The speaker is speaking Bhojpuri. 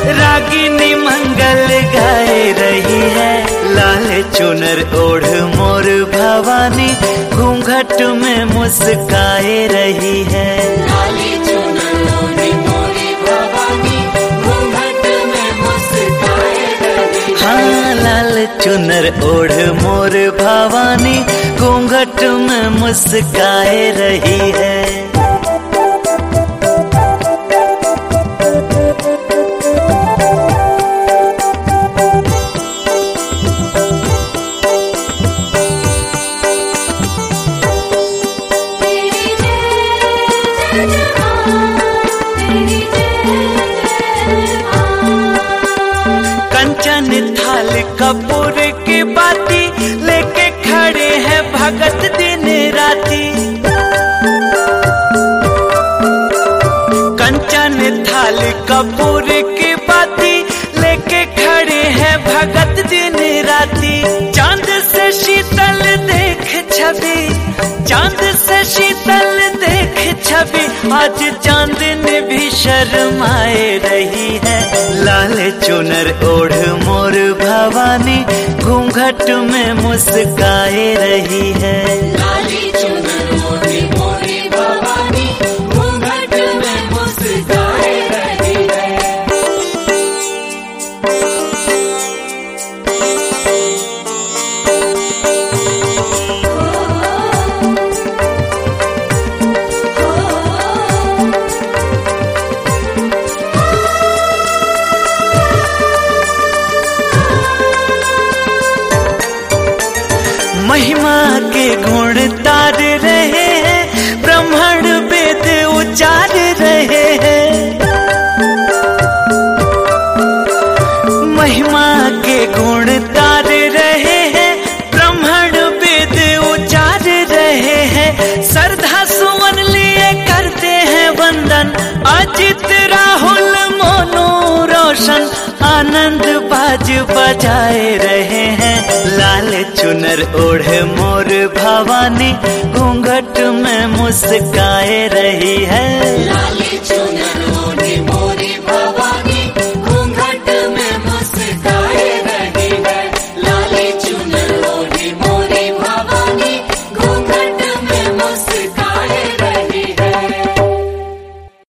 रागिनी मंगल गाए रही है, लाल चुनर ओढ़ मोर भवानी घूंघट में मुस्काए रही है। लाली चुनर ओढ़ मोर भवानी घूंघट में मुस्काए रही है। हाँ, लाल चुनर ओढ़ मोर भवानी घूंघट में मुस्काए रही है। कंचन थाल कपूर की बाती लेके खड़े हैं भगत दिन राती। कंचन थाल कपूर की बाती लेके खड़े हैं भगत दिन राती। चांद से शीतल देख छवि, चांद से शीतल देख छवि, आज चांदनी भी शर्माए रही है। लाल चुनर ओढ़ मोर भवानी घूंघट में मुस्काए रही है। लाली चुनर ओढ़ मोर भवानी घूंघट में मुस्काए रही है। महिमा के गुण तार रहे हैं, ब्राह्मण वेद उचार रहे हैं। महिमा के गुण तार रहे हैं, ब्राह्मण वेद उचार रहे हैं। श्रद्धा सुमन लिए करते हैं वंदन, अजित राहुल मोनू रोशन आनंद बाज बजाए रहे हैं। लाल चुनर ओढ़ मोर भवानी घूंघट में मुस्काए रही है। लाली चुनर ओढ़